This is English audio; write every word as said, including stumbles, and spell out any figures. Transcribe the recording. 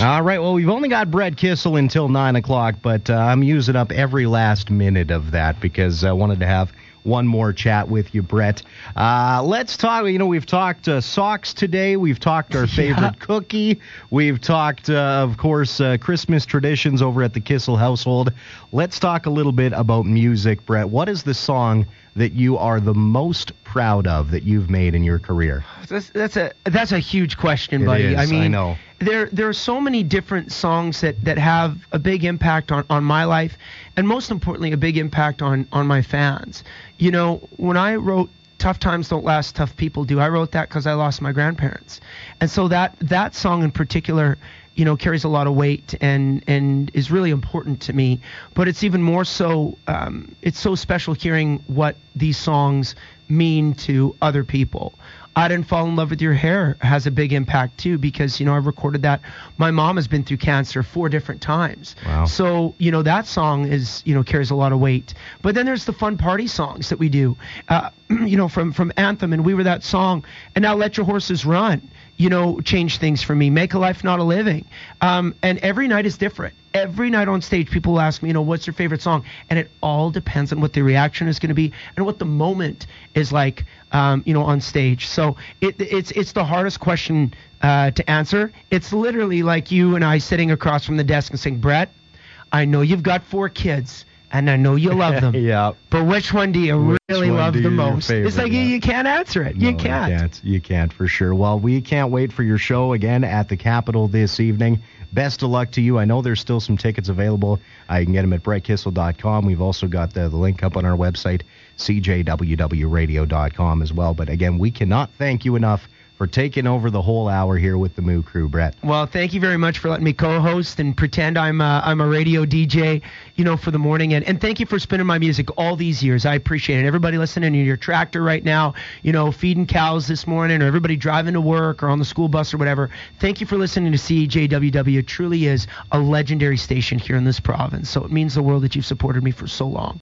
All right, well, we've only got Brett Kissel until nine o'clock, but uh, I'm using up every last minute of that because I wanted to have one more chat with you, Brett. Uh, let's talk, you know, we've talked uh, socks today. We've talked our favorite yeah. cookie. We've talked, uh, of course, uh, Christmas traditions over at the Kissel household. Let's talk a little bit about music, Brett. What is the song that you are the most proud of that you've made in your career? That's, that's a that's a huge question, it buddy. Is, I mean, I know. There, there are so many different songs that, that have a big impact on, on my life, and most importantly, a big impact on, on my fans. You know, when I wrote Tough Times Don't Last, Tough People Do, I wrote that because I lost my grandparents. And so that, that song in particular, you know, carries a lot of weight and, and is really important to me. But it's even more so, um, it's so special hearing what these songs mean to other people. I Didn't Fall in Love with Your Hair has a big impact too because, you know, I recorded that. My mom has been through cancer four different times. Wow. So, you know, that song is, you know, carries a lot of weight. But then there's the fun party songs that we do, uh, you know, from, from Anthem and We Were That Song. And now Let Your Horses Run, you know, change things for me. Make a Life Not a Living. Um, and every night is different. Every night on stage, people will ask me, you know, what's your favorite song? And it all depends on what the reaction is going to be and what the moment is like, um, you know, on stage. So it, it's it's the hardest question uh, to answer. It's literally like you and I sitting across from the desk and saying, Brett, I know you've got four kids, and I know you love them. Yeah. But which one do you which really love the most? Favorite, it's like yeah. you, you can't answer it. No, you can't. You can't. You can't for sure. Well, we can't wait for your show again at the Capitol this evening. Best of luck to you. I know there's still some tickets available. Uh, you can get them at brett kissel dot com. We've also got the, the link up on our website, c j w w radio dot com as well. But again, we cannot thank you enough for taking over the whole hour here with the Moo Crew, Brett. Well, thank you very much for letting me co-host and pretend I'm a, I'm a radio D J, you know, for the morning. And, and thank you for spinning my music all these years. I appreciate it. Everybody listening in your tractor right now, you know, feeding cows this morning, or everybody driving to work or on the school bus or whatever. Thank you for listening to C J W W. It truly is a legendary station here in this province. So it means the world that you've supported me for so long.